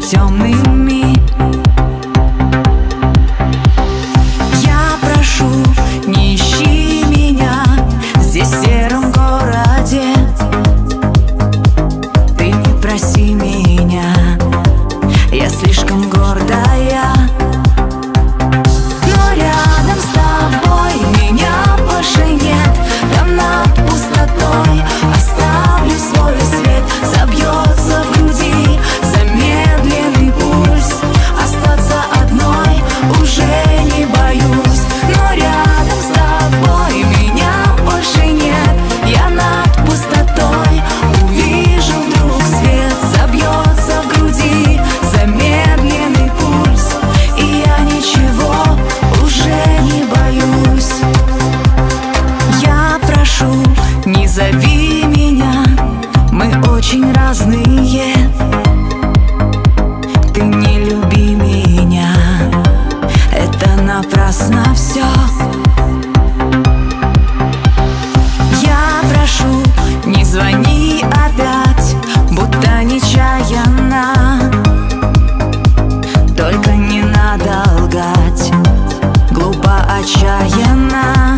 темными. Я прошу, не ищи меня здесь, в сером городе. Ты не проси меня, я слишком гордая. Но рядом с тобой меня больше нет. Там над пустотой оставлю свой свет. Забьется в груди замедленный пульс. Остаться одной уже не боюсь. Но рядом с тобой меня больше нет. Я над пустотой увижу вдруг свет. Забьется в груди замедленный пульс, и я ничего уже не боюсь. Я прошу, не зови меня, мы очень разные. Ты не люби меня, это напрасно все. Я прошу, не звони опять, будто нечаянно. Только не надо лгать, глупо, отчаянно.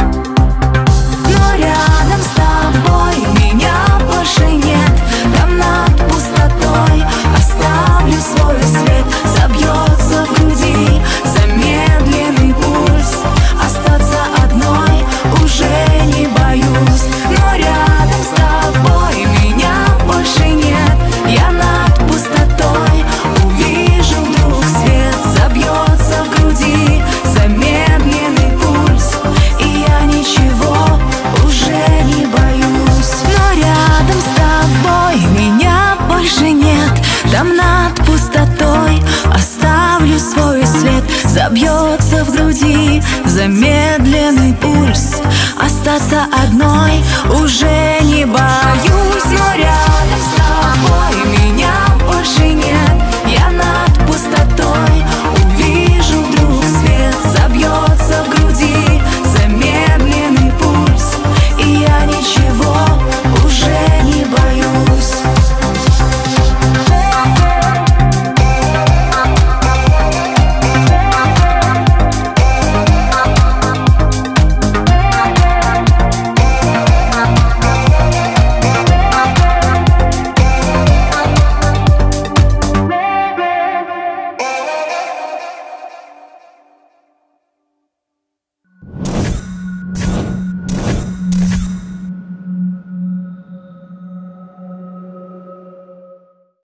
Но рядом с тобой меня больше нет. Там над пустотой оставлю свой свет. Забьется в груди замедленный пульс. Остаться одной уже не боюсь. Но рядом с тобой меня больше нет. Я над пустотой увижу вдруг свет. Забьется в груди замедленный пульс, и я ничего уже не боюсь. Но рядом с тобой меня больше нет. Там над пустотой оставлю свой след. Забьется в груди замедленный пульс. Остаться одной уже не боюсь. Но рядом с тобой меня больше нет.